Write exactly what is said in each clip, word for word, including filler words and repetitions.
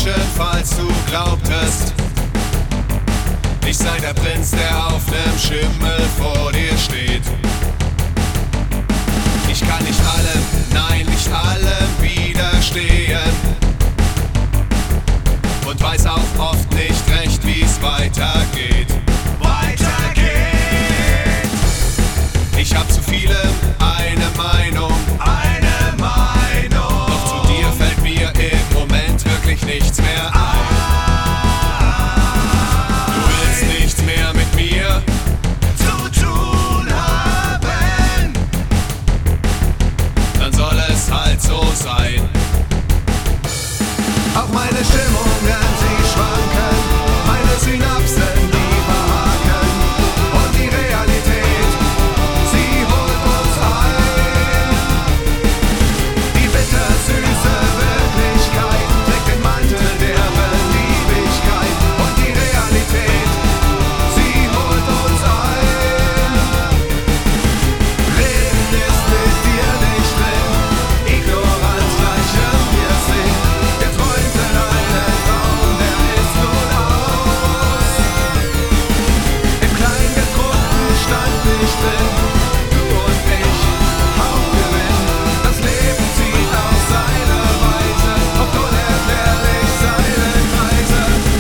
enttäuschen, falls du glaubtest, ich sei der Prinz, der auf nem Schimmel vor dir steht. Ich kann nicht allem, nein, nicht allem widerstehen und weiß auch oft nicht recht, wie's weitergeht. Weitergeht! Ich hab zu vielem eine Meinung, eine Meinung. Doch zu dir fällt mir im Moment wirklich nichts mehr ein. Du willst nichts mehr mit mir zu tun haben, dann soll es halt so sein. Auch meine Stimmungen, sie schwanken, meine Synapsen, die verhaken, und die Realität, sie holt uns ein. Die bittersüße Wirklichkeit trägt den Mantel der Beliebigkeit, und die Realität, sie holt uns ein. Leben ist mit dir nicht drin, Ignoranz gleichem Wirsinn. Wir träumten einen Traum, der ist nun aus. Im Kleingedruckten stand nicht drin, du und ich, Hauptgewinn. Das Leben zieht auf seine Weise, oft unerklärlich seine Kreise.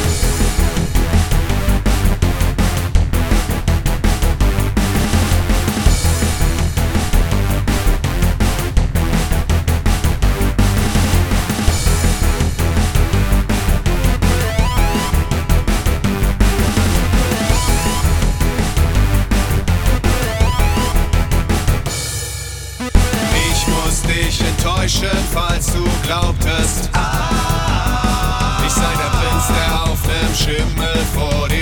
Ich muss dich enttäuschen, falls du glaubtest, ich sei der Prinz, der auf nem Schimmel vor dir